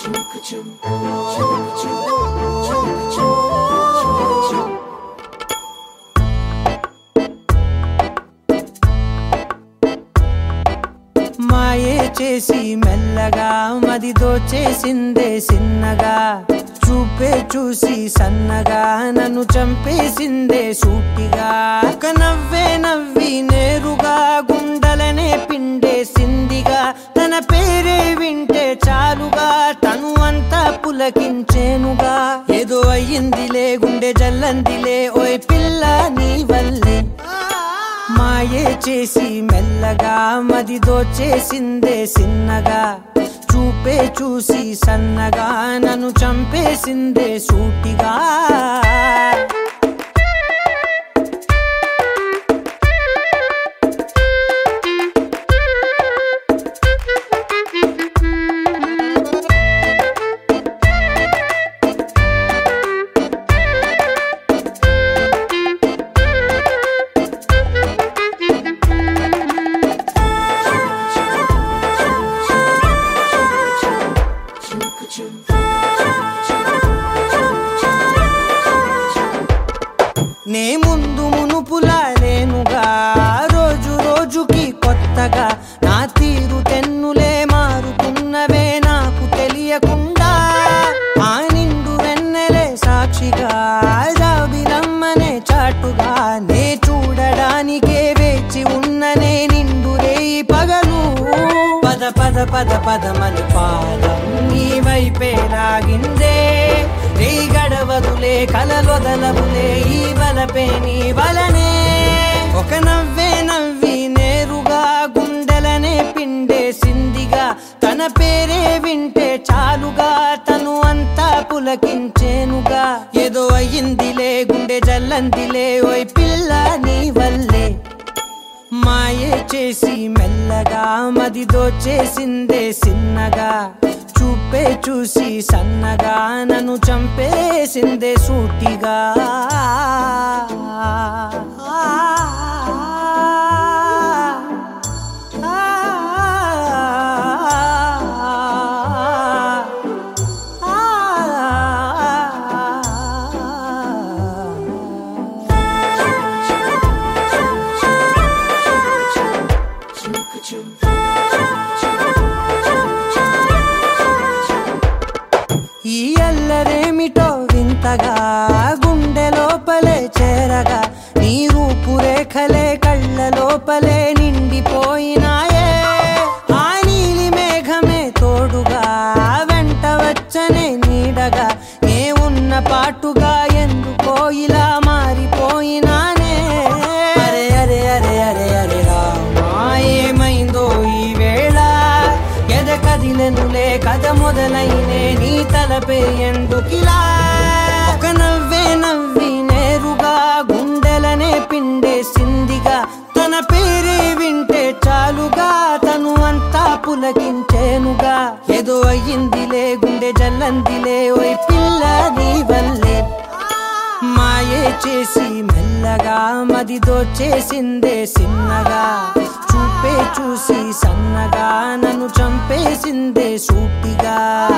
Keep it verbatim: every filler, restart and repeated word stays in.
మాయే చేసి మెల్లగా మది దోచేసిందే సిన్నగా చూపే చూసి సన్నగా నన్ను చంపేసిందే సూటిగా ఒక నవ్వే నవ్వి నేరుగా గుండెలనే పిండేసిందిగా తన పేరే వింటే చాలుగా తను అంతా పులకించేనుగా ఏదో అయ్యిందిలే గుండె జల్లందిలే ఓయ్ పిల్ల నీ వల్లే మాయే చేసి మెల్లగా మది దోచేసిందే సిన్నగా చూపే చూసి సన్నగా నన్ను చంపేసిందే సూటిగా నే ముందు మునుపులా లేనుగా రోజు రోజుకి కొత్తగా నా తీరు తెన్నులే మారుతున్నవే నాకు తెలియకుండా ఆ నిండు వెన్నెలే సాక్షిగా జాబిలమ్మనే చాటుగా నే చూడడానికే వేచి ఉన్ననే నిండు రేయి పగలు పద పద పద పదమని పాదం నీ వైపే లాగిందే నీ గడవదులే కలలొదలవులే ఈ బలపే నీ బలనే ఒక నవ్వే నవ్వి నేరుగా గుండెలనే పిండేసిందిగా తన పేరే వింటే చాలుగా తను అంతా పులకించేనుగా ఏదో అయ్యిందిలే గుండె జల్లందిలే ఓయ్ పిల్ల నీ వల్లే మాయే చేసి మెల్లగా మది దోచేసిందే సిన్నగా చూపే చూసి సన్నగా నన్ను చంపేసిందే సూటిగా ఈ అల్లరేమిటో వింతగా గుండె లోపలే చేరగా నీ రూపురేఖలే కళ్ళ లోపలే నిండిపోయినాయే ఆ నీలి మేఘమే తోడుగా వెంట వచ్చనే నీడగా ఏ ఉన్న పాటుగా ఎందుకో ఇలా మారిపోయినానే అరే అరే అరే అరే అరే రామా ఏమైందో ఈ వేళ ఎద కదిలెనులే కథ మొదలైనే నీ తలపే ఎందుకిలా ఒక నవ్వే నవ్వి నేరుగా గుండెలనే పిండేసిందిగా తన పేరే వింటే చాలుగా తను అంతా పులకించేనుగా ఏదో అయ్యిందిలే గుండె జల్లందిలే ఓయ్ పిల్ల నీ వల్లే మాయే చేసి మెల్లగా మది దోచేసిందే సిన్నగా చూపే చూసి సన్నగా నన్ను చంపేసిందే సూటిగా